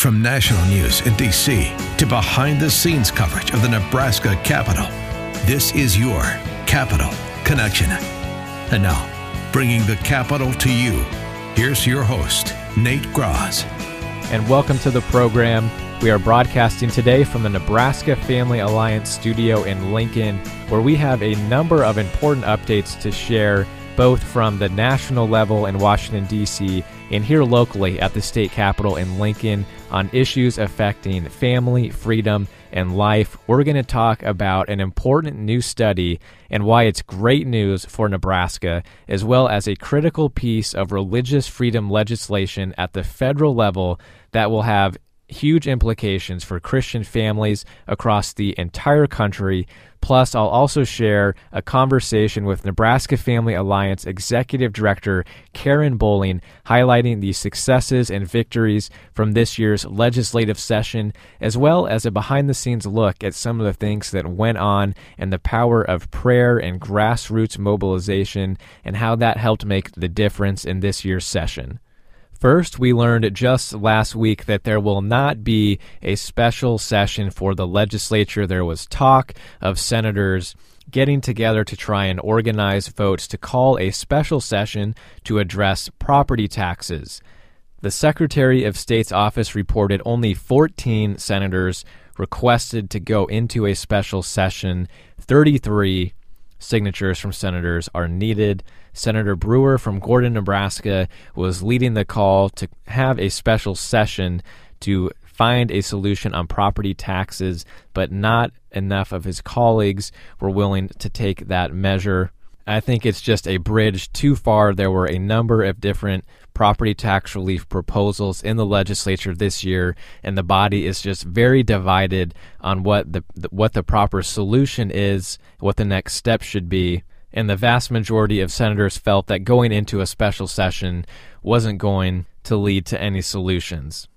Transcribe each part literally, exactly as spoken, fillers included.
From national news in D C to behind-the-scenes coverage of the Nebraska Capitol, this is your Capitol Connection. And now, bringing the Capitol to you, here's your host, Nate Graz. And welcome to the program. We are broadcasting today from the Nebraska Family Alliance studio in Lincoln, where we have a number of important updates to share, both from the national level in Washington, D C, and here locally at the state capitol in Lincoln on issues affecting family, freedom, and life. We're going to talk about an important new study and why it's great news for Nebraska, as well as a critical piece of religious freedom legislation at the federal level that will have huge implications for Christian families across the entire country. Plus, I'll also share a conversation with Nebraska Family Alliance Executive Director Karen Bowling, highlighting the successes and victories from this year's legislative session, as well as a behind-the-scenes look at some of the things that went on and the power of prayer and grassroots mobilization and how that helped make the difference in this year's session. First, we learned just last week that there will not be a special session for the legislature. There was talk of senators getting together to try and organize votes to call a special session to address property taxes. The Secretary of State's office reported only fourteen senators requested to go into a special session. thirty-three signatures from senators are needed. Senator Brewer from Gordon, Nebraska, was leading the call to have a special session to find a solution on property taxes, but not enough of his colleagues were willing to take that measure. I think it's just a bridge too far. There were a number of different property tax relief proposals in the legislature this year, and the body is just very divided on what the what the proper solution is, what the next step should be. And the vast majority of senators felt that going into a special session wasn't going to lead to any solutions.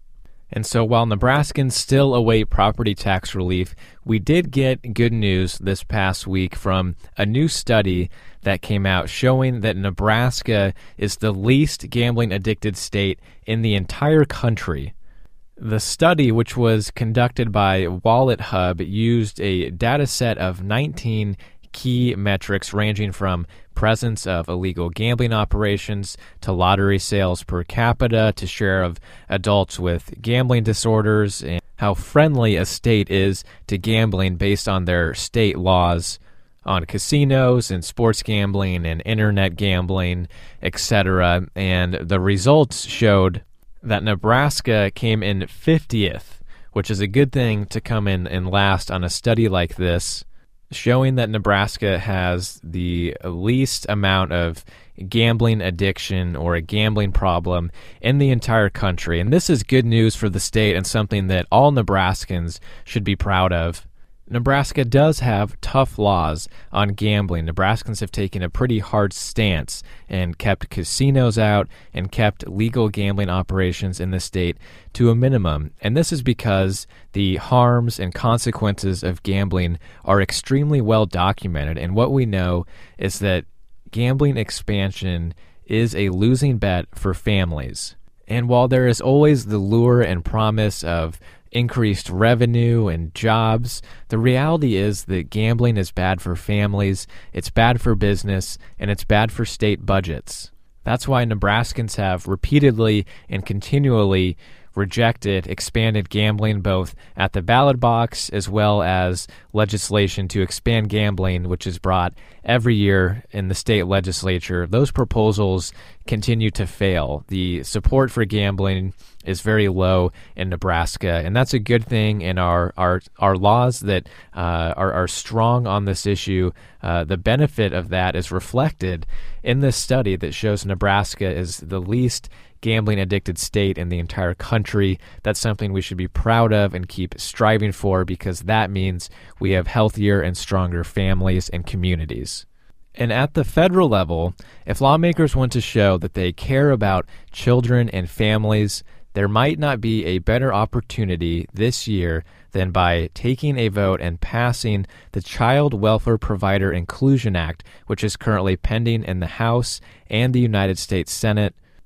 And so while Nebraskans still await property tax relief, we did get good news this past week from a new study that came out showing that Nebraska is the least gambling-addicted state in the entire country. The study, which was conducted by Wallet Hub, used a data set of nineteen key metrics ranging from presence of illegal gambling operations to lottery sales per capita to share of adults with gambling disorders and how friendly a state is to gambling based on their state laws on casinos and sports gambling and internet gambling, et cetera. And the results showed that Nebraska came in fiftieth, which is a good thing to come in and last on a study like this, showing that Nebraska has the least amount of gambling addiction or a gambling problem in the entire country. And this is good news for the state and something that all Nebraskans should be proud of. Nebraska does have tough laws on gambling. Nebraskans have taken a pretty hard stance and kept casinos out and kept legal gambling operations in the state to a minimum. And this is because the harms and consequences of gambling are extremely well documented. And what we know is that gambling expansion is a losing bet for families. And while there is always the lure and promise of increased revenue and jobs, the reality is that gambling is bad for families, it's bad for business, and it's bad for state budgets. That's why Nebraskans have repeatedly and continually rejected expanded gambling, both at the ballot box as well as legislation to expand gambling, which is brought every year in the state legislature. Those proposals continue to fail. The support for gambling is very low in Nebraska, and that's a good thing. And our our, our laws that uh, are, are strong on this issue, uh, the benefit of that is reflected in this study that shows Nebraska is the least gambling-addicted state in the entire country. That's something we should be proud of and keep striving for, because that means we have healthier and stronger families and communities. And at the federal level, if lawmakers want to show that they care about children and families, there might not be a better opportunity this year than by taking a vote and passing the Child Welfare Provider Inclusion Act, which is currently pending in the House and the United States Senate.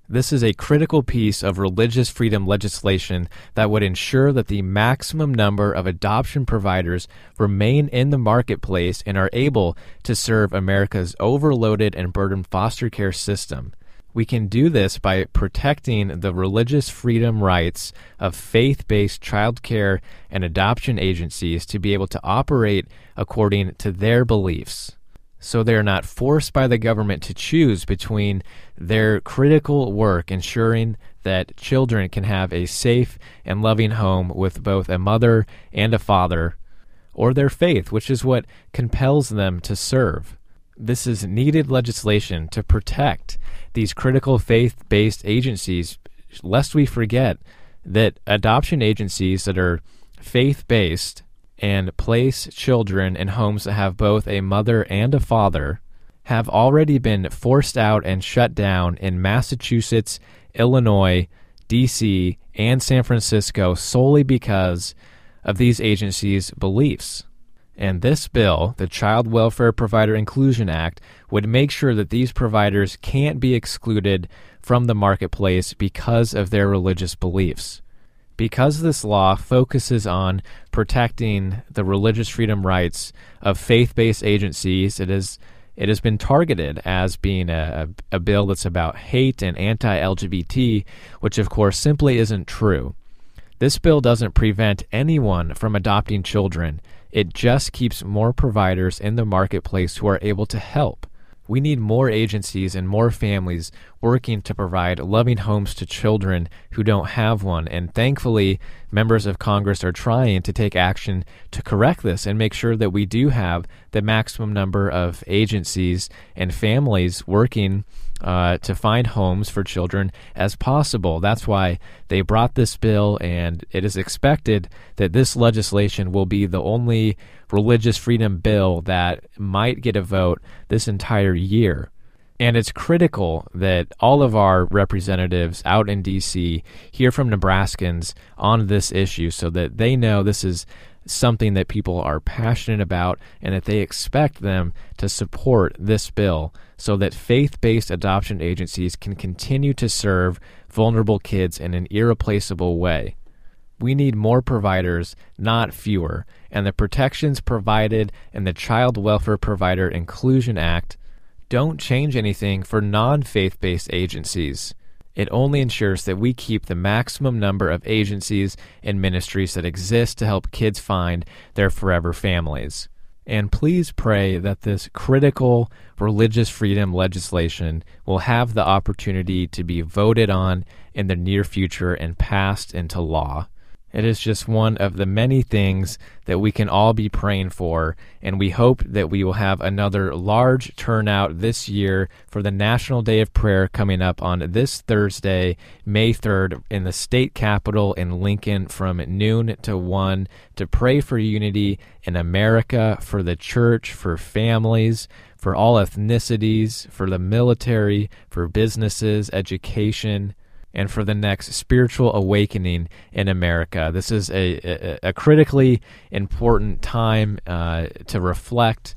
This is a critical piece of religious freedom legislation that would ensure that the maximum number of adoption providers remain in the marketplace and are able to serve America's overloaded and burdened foster care system. We can do this by protecting the religious freedom rights of faith-based child care and adoption agencies to be able to operate according to their beliefs, so they are not forced by the government to choose between their critical work ensuring that children can have a safe and loving home with both a mother and a father, or their faith, which is what compels them to serve. This is needed legislation to protect these critical faith-based agencies, lest we forget that adoption agencies that are faith-based and place children in homes that have both a mother and a father have already been forced out and shut down in Massachusetts, Illinois, D C, and San Francisco solely because of these agencies' beliefs. And this bill, the Child Welfare Provider Inclusion Act, would make sure that these providers can't be excluded from the marketplace because of their religious beliefs. Because this law focuses on protecting the religious freedom rights of faith-based agencies, it is it has been targeted as being a, a, a bill that's about hate and anti-L G B T, which of course simply isn't true. This bill doesn't prevent anyone from adopting children. It just keeps more providers in the marketplace who are able to help. We need more agencies and more families working to provide loving homes to children who don't have one. And thankfully, members of Congress are trying to take action to correct this and make sure that we do have the maximum number of agencies and families working uh, to find homes for children as possible. That's why they brought this bill, and it is expected that this legislation will be the only religious freedom bill that might get a vote this entire year. And it's critical that all of our representatives out in D C hear from Nebraskans on this issue so that they know this is something that people are passionate about and that they expect them to support this bill so that faith-based adoption agencies can continue to serve vulnerable kids in an irreplaceable way. We need more providers, not fewer, and the protections provided in the Child Welfare Provider Inclusion Act don't change anything for non-faith-based agencies. It only ensures that we keep the maximum number of agencies and ministries that exist to help kids find their forever families. And please pray that this critical religious freedom legislation will have the opportunity to be voted on in the near future and passed into law. It is just one of the many things that we can all be praying for, and we hope that we will have another large turnout this year for the National Day of Prayer coming up on this Thursday, May third, in the state capitol in Lincoln from noon to one to pray for unity in America, for the church, for families, for all ethnicities, for the military, for businesses, education, and for the next spiritual awakening in America. This is a, a, a critically important time uh, to reflect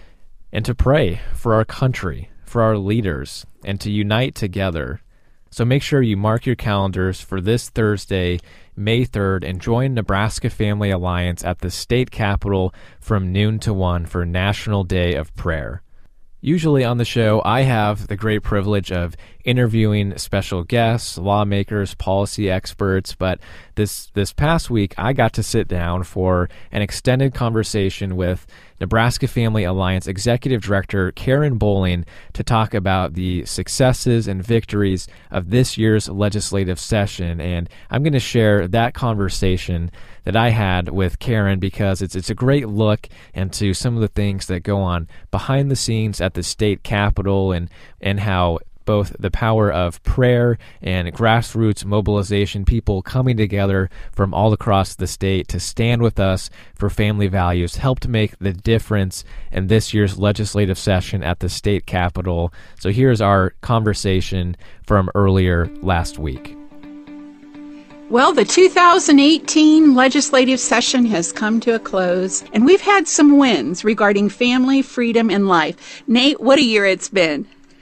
and to pray for our country, for our leaders, and to unite together. So make sure you mark your calendars for this Thursday, May third, and join Nebraska Family Alliance at the state capitol from noon to one for National Day of Prayer. Usually on the show, I have the great privilege of interviewing special guests, lawmakers, policy experts, but this this past week, I got to sit down for an extended conversation with Nebraska Family Alliance Executive Director Karen Bowling to talk about the successes and victories of this year's legislative session. And I'm going to share that conversation that I had with Karen because it's it's a great look into some of the things that go on behind the scenes at the state capitol and, and how both the power of prayer and grassroots mobilization, people coming together from all across the state to stand with us for family values, helped make the difference in this year's legislative session at the state capitol. So here's our conversation from earlier last week. Well, the two thousand eighteen legislative session has come to a close, and we've had some wins regarding family, freedom, and life. Nate, what a year it's been.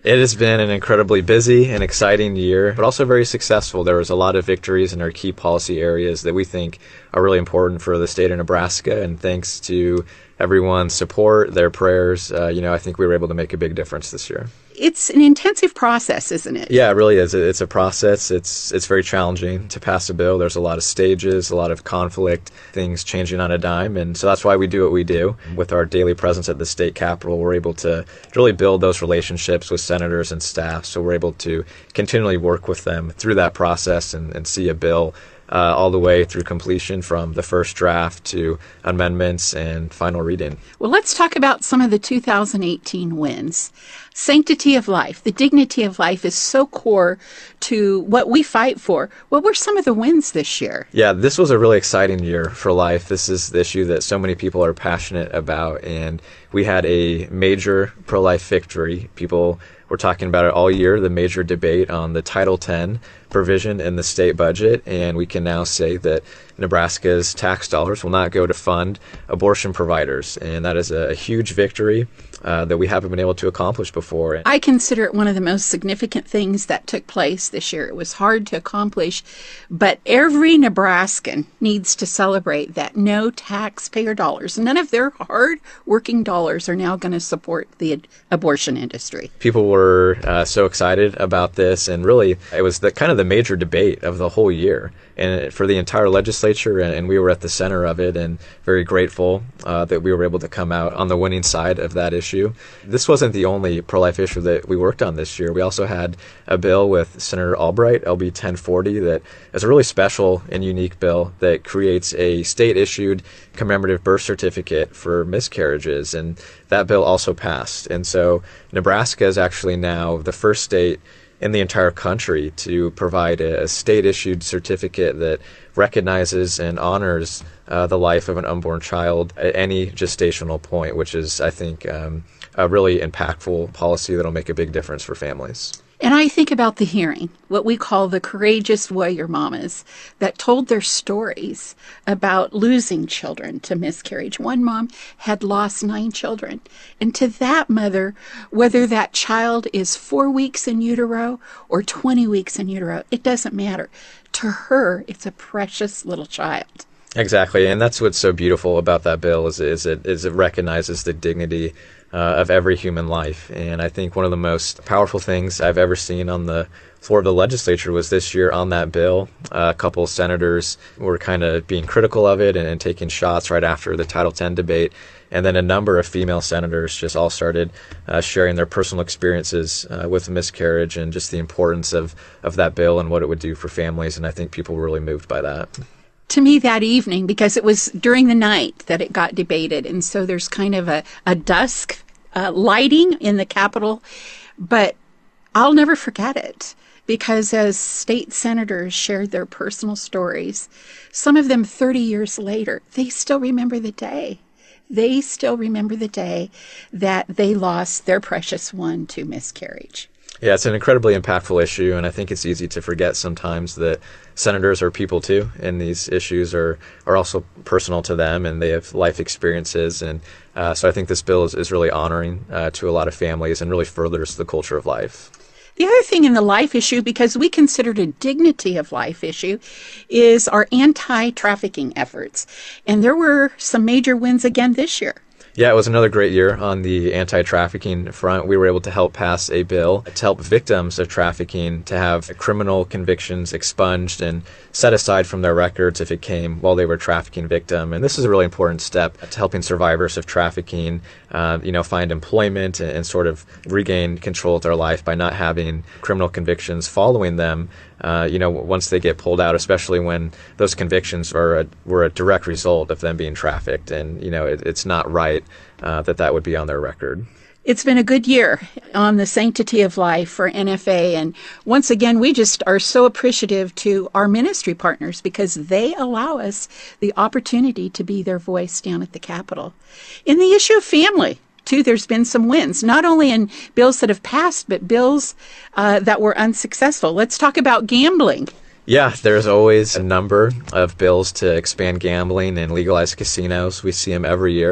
It has been an incredibly busy and exciting year, but also very successful. There was a lot of victories in our key policy areas that we think are really important for the state of Nebraska, and thanks to everyone's support, their prayers, uh, you know, I think we were able to make a big difference this year. It's an intensive process, isn't it? Yeah, it really is. It's a process. It's it's very challenging to pass a bill. There's a lot of stages, a lot of conflict, things changing on a dime. And so that's why we do what we do. With our daily presence at the state capitol, we're able to really build those relationships with senators and staff. So we're able to continually work with them through that process and, and see a bill Uh, all the way through completion, from the first draft to amendments and final reading. Well, let's talk about some of the two thousand eighteen wins. Sanctity of life, the dignity of life is so core to what we fight for. What were some of the wins this year? Yeah, this was a really exciting year for life. This is the issue that so many people are passionate about, and we had a major pro-life victory. People were talking about it all year, the major debate on the Title ten provision in the state budget, and we can now say that Nebraska's tax dollars will not go to fund abortion providers, and that is a, a huge victory uh, that we haven't been able to accomplish before. I consider it one of the most significant things that took place this year. It was hard to accomplish, but every Nebraskan needs to celebrate that no taxpayer dollars, none of their hard-working dollars, are now going to support the ad- abortion industry. People were uh, so excited about this, and really it was the kind of the major debate of the whole year, and for the entire legislature, and, and we were at the center of it, and very grateful uh, that we were able to come out on the winning side of that issue. This wasn't the only pro-life issue that we worked on this year. We also had a bill with Senator Albright, L B ten forty, that is a really special and unique bill that creates a state-issued commemorative birth certificate for miscarriages, and that bill also passed. And so Nebraska is actually now the first state in the entire country to provide a, a state-issued certificate that recognizes and honors uh, the life of an unborn child at any gestational point, which is, I think, um, a really impactful policy that'll make a big difference for families. And I think about the hearing, what we call the courageous warrior mamas that told their stories about losing children to miscarriage. One mom had lost nine children. And to that mother, whether that child is four weeks in utero or twenty weeks in utero, it doesn't matter. To her, it's a precious little child. Exactly, and that's what's so beautiful about that bill is, is, it, is it recognizes the dignity uh, of every human life. And I think one of the most powerful things I've ever seen on the floor of the legislature was this year on that bill. Uh, a couple of senators were kind of being critical of it and, and taking shots right after the Title ten debate. And then a number of female senators just all started uh, sharing their personal experiences uh, with miscarriage and just the importance of, of that bill and what it would do for families. And I think people were really moved by that. To me that evening, because it was during the night that it got debated, and so there's kind of a, a dusk uh, lighting in the Capitol, but I'll never forget it, because as state senators shared their personal stories, some of them thirty years later, they still remember the day. They still remember the day that they lost their precious one to miscarriage. Yeah, it's an incredibly impactful issue, and I think it's easy to forget sometimes that senators are people too, and these issues are, are also personal to them, and they have life experiences. And uh, so I think this bill is, is really honoring uh, to a lot of families and really furthers the culture of life. The other thing in the life issue, because we consider it a dignity of life issue, is our anti-trafficking efforts. And there were some major wins again this year. Yeah, it was another great year on the anti-trafficking front. We were able to help pass a bill to help victims of trafficking to have criminal convictions expunged and set aside from their records if it came while they were a trafficking victim. And this is a really important step to helping survivors of trafficking, uh, you know, find employment and, and sort of regain control of their life by not having criminal convictions following them. Uh, you know, once they get pulled out, especially when those convictions are a, were a direct result of them being trafficked. And, you know, it, it's not right uh, that that would be on their record. It's been a good year on the sanctity of life for N F A. And once again, we just are so appreciative to our ministry partners because they allow us the opportunity to be their voice down at the Capitol. In the issue of family, too, there's been some wins, not only in bills that have passed, but bills uh, that were unsuccessful. Let's talk about gambling. Yeah, there's always a number of bills to expand gambling and legalize casinos. We see them every year.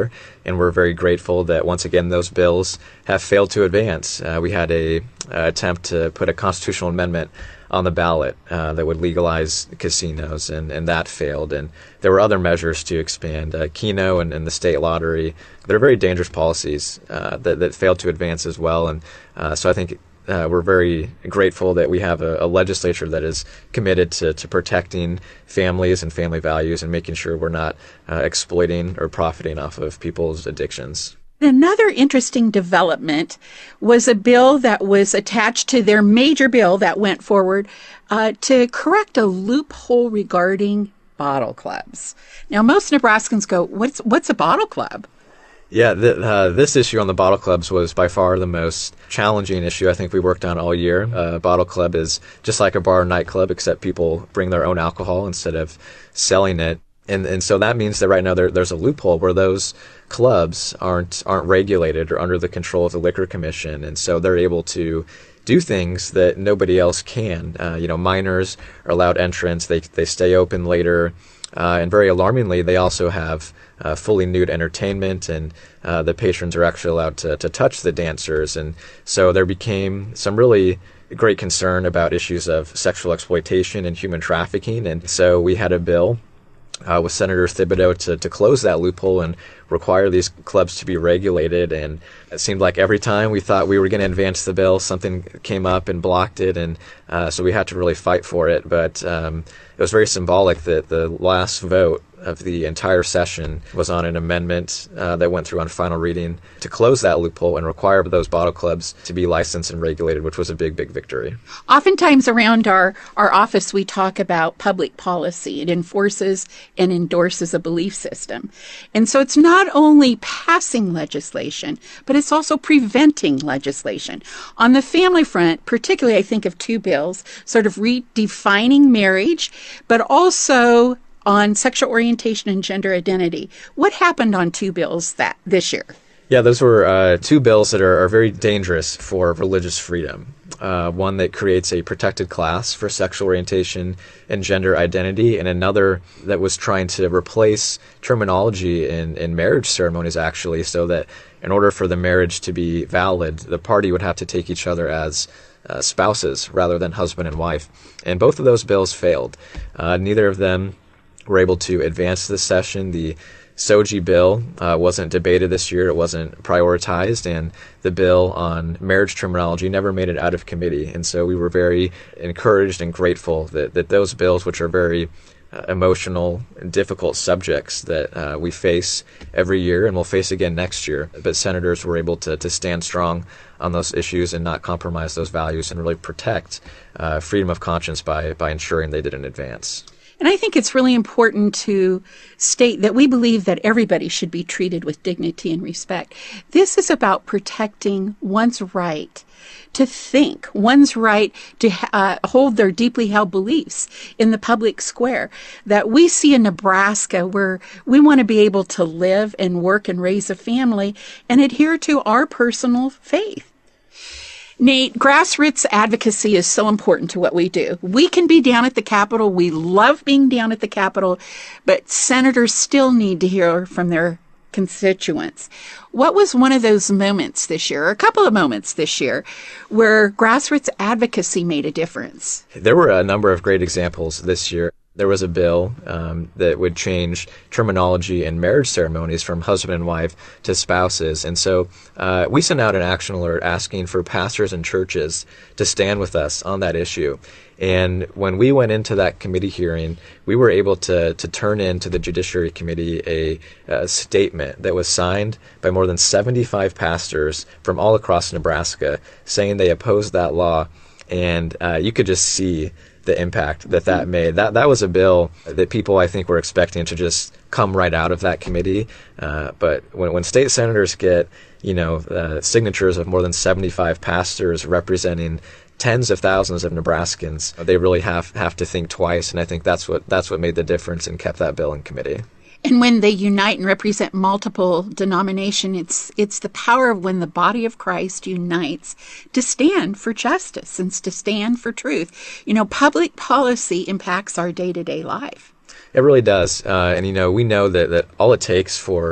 and we're very grateful that once again those bills have failed to advance. Uh, we had a uh, attempt to put a constitutional amendment on the ballot uh, that would legalize casinos, and, and that failed. And there were other measures to expand uh, Keno and, and the state lottery. They're very dangerous policies uh, that, that failed to advance as well. And uh, so I think uh, we're very grateful that we have a, a legislature that is committed to, to protecting families and family values and making sure we're not uh, exploiting or profiting off of people's addictions. Another interesting development was a bill that was attached to their major bill that went forward uh, to correct a loophole regarding bottle clubs. Now, most Nebraskans go, what's what's a bottle club? Yeah, th- uh, this issue on the bottle clubs was by far the most challenging issue I think we worked on all year. Uh, bottle club is just like a bar or nightclub, except people bring their own alcohol instead of selling it. And and so that means that right now there, there's a loophole where those clubs aren't aren't regulated or under the control of the Liquor Commission, and so they're able to do things that nobody else can. Uh, you know, minors are allowed entrance; they they stay open later, uh, and very alarmingly, they also have uh, fully nude entertainment, and uh, the patrons are actually allowed to to touch the dancers, and so there became some really great concern about issues of sexual exploitation and human trafficking, and so we had a bill Uh, with Senator Thibodeau to, to close that loophole and require these clubs to be regulated. And it seemed like every time we thought we were going to advance the bill, something came up and blocked it. And uh, so we had to really fight for it. But um, it was very symbolic that the last vote of the entire session was on an amendment uh, that went through on final reading to close that loophole and require those bottle clubs to be licensed and regulated, which was a big, big victory. Oftentimes around our, our office, we talk about public policy. It enforces and endorses a belief system. And so it's not only passing legislation, but it's also preventing legislation. On the family front, particularly I think of two bills, sort of redefining marriage, but also on sexual orientation and gender identity. What happened on two bills that this year? Yeah, those were uh, two bills that are, are very dangerous for religious freedom. Uh, one that creates a protected class for sexual orientation and gender identity, and another that was trying to replace terminology in, in marriage ceremonies, actually, so that in order for the marriage to be valid, the party would have to take each other as uh, spouses rather than husband and wife. And both of those bills failed. Uh, neither of them were able to advance this session. The SOGI bill uh, wasn't debated this year. It wasn't prioritized, and the bill on marriage terminology never made it out of committee. And so we were very encouraged and grateful that, that those bills, which are very uh, emotional and difficult subjects that uh, we face every year and will face again next year, but senators were able to, to stand strong on those issues and not compromise those values and really protect uh, freedom of conscience by, by ensuring they didn't advance. And I think it's really important to state that we believe that everybody should be treated with dignity and respect. This is about protecting one's right to think, one's right to uh, hold their deeply held beliefs in the public square. That we see in Nebraska where we want to be able to live and work and raise a family and adhere to our personal faith. Nate, grassroots advocacy is so important to what we do. We can be down at the Capitol. We love being down at the Capitol, but senators still need to hear from their constituents. What was one of those moments this year, or a couple of moments this year, where grassroots advocacy made a difference? There were a number of great examples this year. There was a bill um, that would change terminology in marriage ceremonies from husband and wife to spouses. And so uh, we sent out an action alert asking for pastors and churches to stand with us on that issue. And when we went into that committee hearing, we were able to to turn in to the Judiciary Committee a, a statement that was signed by more than seventy-five pastors from all across Nebraska saying they opposed that law. And uh, you could just see the impact that that made. That that was a bill that people, I think, were expecting to just come right out of that committee. Uh, but when when state senators get, you know, uh, signatures of more than seventy-five pastors representing tens of thousands of Nebraskans, they really have, have to think twice. And I think that's what that's what made the difference and kept that bill in committee. And when they unite and represent multiple denominations, it's it's the power of when the body of Christ unites to stand for justice and to stand for truth. You know, public policy impacts our day-to-day life. It really does. Uh, and, you know, we know that, that all it takes for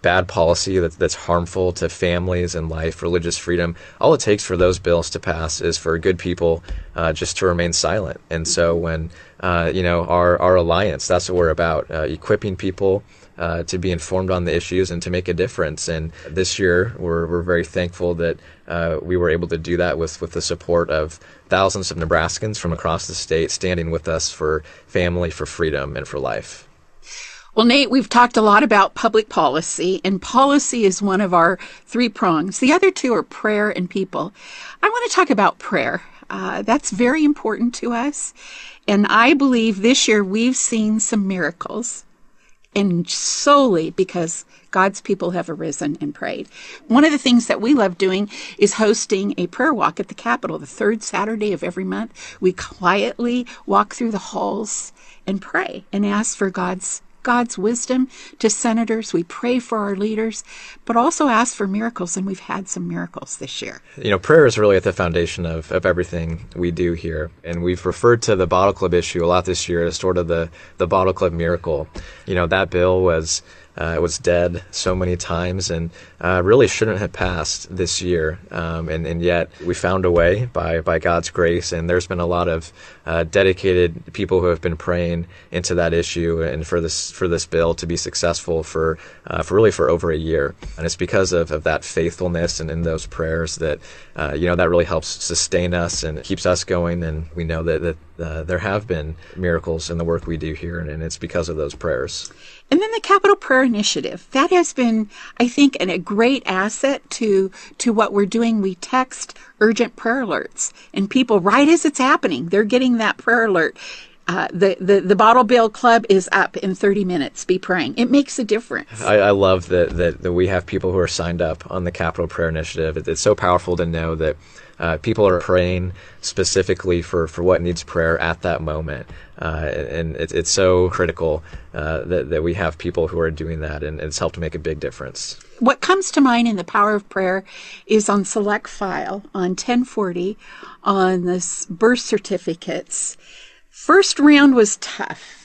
bad policy that, that's harmful to families and life, religious freedom. All it takes for those bills to pass is for good people uh, just to remain silent. And so when, uh, you know, our, our alliance, that's what we're about, uh, equipping people uh, to be informed on the issues and to make a difference. And this year, we're, we're very thankful that uh, we were able to do that with, with the support of thousands of Nebraskans from across the state standing with us for family, for freedom, and for life. Well, Nate, we've talked a lot about public policy, and policy is one of our three prongs. The other two are prayer and people. I want to talk about prayer. Uh, that's very important to us. And I believe this year we've seen some miracles, and solely because God's people have arisen and prayed. One of the things that we love doing is hosting a prayer walk at the Capitol the third Saturday of every month. We quietly walk through the halls and pray and ask for God's God's wisdom to senators. We pray for our leaders, but also ask for miracles, and we've had some miracles this year. You know, prayer is really at the foundation of, of everything we do here, and we've referred to the Bottle Club issue a lot this year as sort of the, the Bottle Club miracle. You know, that bill was Uh, it was dead so many times and uh, really shouldn't have passed this year. Um, and, and yet we found a way by, by God's grace. And there's been a lot of uh, dedicated people who have been praying into that issue and for this for this bill to be successful for uh, for really for over a year. And it's because of, of that faithfulness and in those prayers that, uh, you know, that really helps sustain us and keeps us going. And we know that, that uh, there have been miracles in the work we do here, and, and it's because of those prayers. And then the Capitol Prayer Initiative. That has been, I think, an, a great asset to to what we're doing. We text urgent prayer alerts, and people, right as it's happening, they're getting that prayer alert. Uh, the, the, the Bottle Bill Club is up in thirty minutes. Be praying. It makes a difference. I, I love that, that, that we have people who are signed up on the Capitol Prayer Initiative. It, it's so powerful to know that uh, people are praying specifically for, for what needs prayer at that moment. Uh, and it, it's so critical uh, that, that we have people who are doing that, and it's helped make a big difference. What comes to mind in the power of prayer is on Select File, on ten forty, on this birth certificates. First round was tough,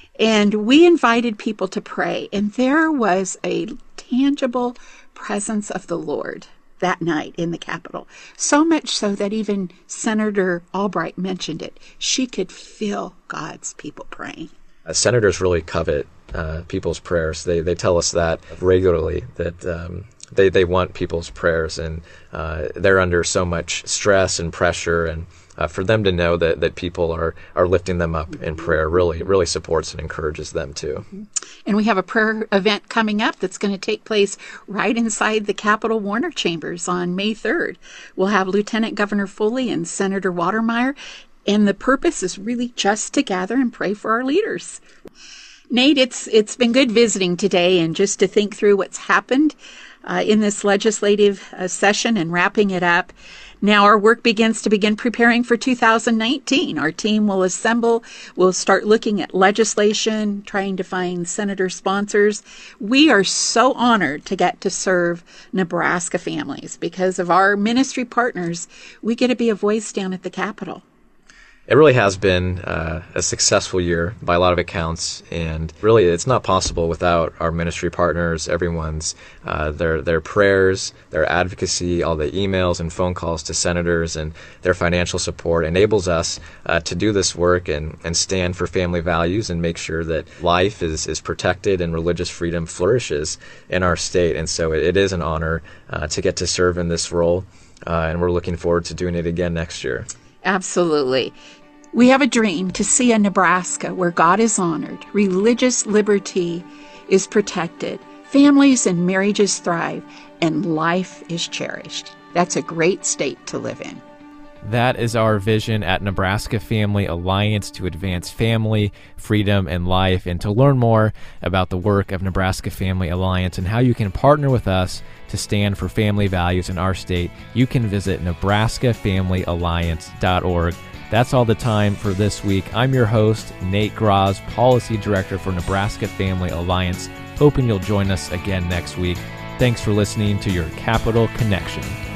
and we invited people to pray, and there was a tangible presence of the Lord that night in the Capitol. So much so that even Senator Albright mentioned it. She could feel God's people praying. Uh, senators really covet uh, people's prayers. They they tell us that regularly, that um, they, they want people's prayers, and uh, they're under so much stress and pressure, and Uh, for them to know that, that people are, are lifting them up in prayer really really supports and encourages them too. And we have a prayer event coming up that's going to take place right inside the Capitol Warner Chambers on May third. We'll have Lieutenant Governor Foley and Senator Watermeyer, and the purpose is really just to gather and pray for our leaders. Nate, it's it's been good visiting today and just to think through what's happened uh, in this legislative uh, session and wrapping it up. Now our work begins to begin preparing for two thousand nineteen. Our team will assemble. We'll start looking at legislation, trying to find senator sponsors. We are so honored to get to serve Nebraska families. Because of our ministry partners, we get to be a voice down at the Capitol. It really has been uh, a successful year by a lot of accounts, and really it's not possible without our ministry partners, everyone's, uh, their their prayers, their advocacy, all the emails and phone calls to senators, and their financial support enables us uh, to do this work and, and stand for family values and make sure that life is, is protected and religious freedom flourishes in our state. And so it, it is an honor uh, to get to serve in this role, uh, and we're looking forward to doing it again next year. Absolutely. We have a dream to see a Nebraska where God is honored, religious liberty is protected, families and marriages thrive, and life is cherished. That's a great state to live in. That is our vision at Nebraska Family Alliance, to advance family, freedom, and life. And to learn more about the work of Nebraska Family Alliance and how you can partner with us to stand for family values in our state, you can visit nebraska family alliance dot org. That's all the time for this week. I'm your host, Nate Graz, Policy Director for Nebraska Family Alliance, hoping you'll join us again next week. Thanks for listening to your Capitol Connection.